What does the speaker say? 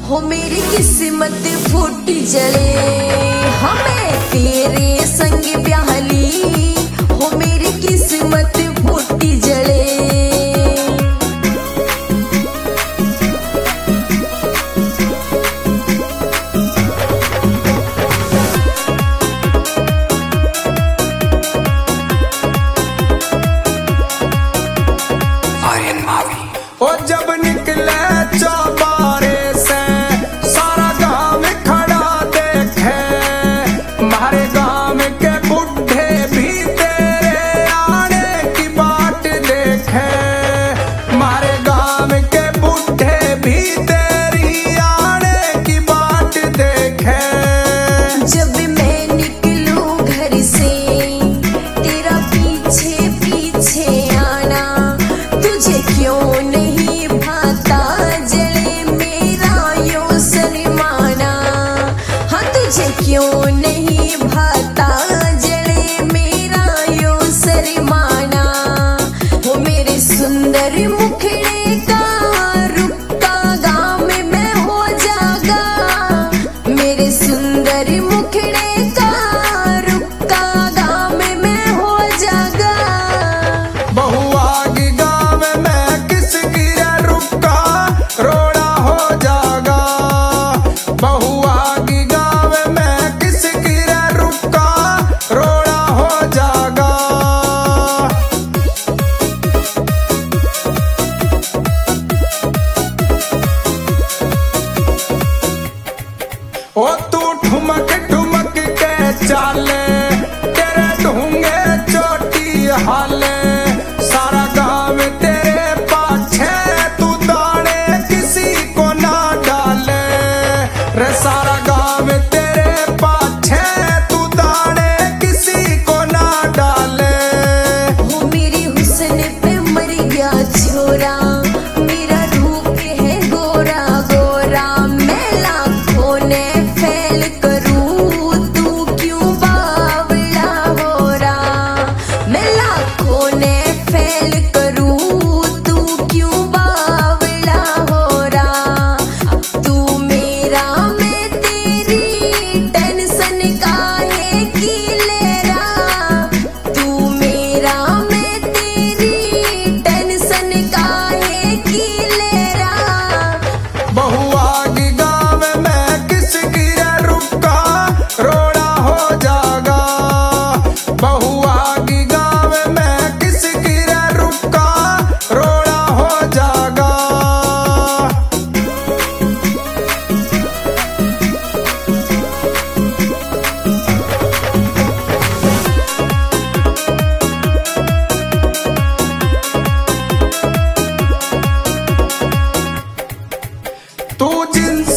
हो मेरी किस्मत फूट जले, हमें तेरे संग ब्याहली, हो मेरी किस्मत फूट जले। ओ जब निकले चौबारे से सारा गांव खड़ा देखे, हमारे गांव के बुढ़े भी तेरे आने की बाट देखे, हमारे गांव के बुढ़े भी तेरी आने की बाट देखे। जब मैं निकलूं घर से तेरा पीछे पीछे आना, तुझे क्यों नहीं भाता जले मेरा यो शर्माना, हाँ तुझे क्यों नहीं भाता जले मेरा यो शर्माना। वो मेरे सुंदर मुखड़े का रुक्का गाँव में मैं हो जागा, मेरे सुंदर मुखड़े का रुक्का गाँव में मैं हो जागा। बहुआ की गाँव में किसकी रुक्का रोड़ा हो जागा, बहुआ की गाँव में किसकी रुक्का रोड़ा हो जागा। ओ तू ठुमक ठुमक के चाले, तेरे ढूंगे चोटी हाले, सारा गांव तेरे पाछे तू दाने किसी को ना डाले, रे सारा गांव तेरे पाछे तू दाने किसी को ना डाले। वो मेरी हुस्न पे मर गया छोरा, मेरा रूप है गोरा गोरा, मैं लाखों ने फैल करूं तू क्यों बावला हो रहा, मैं लाखों ने फैल करूं तू क्यों बावला हो रहा। तू मेरा मैं तेरी टेंशन काहे की ले रहा, तू मेरा मैं तेरी टेंशन काहे की ले रहा। बहुआ की गाँव में किसकी रुक्का रोड़ा हो जागा, बहुआ की गाँव में किसकी रुक्का रोड़ा हो जागा। तू जिनसे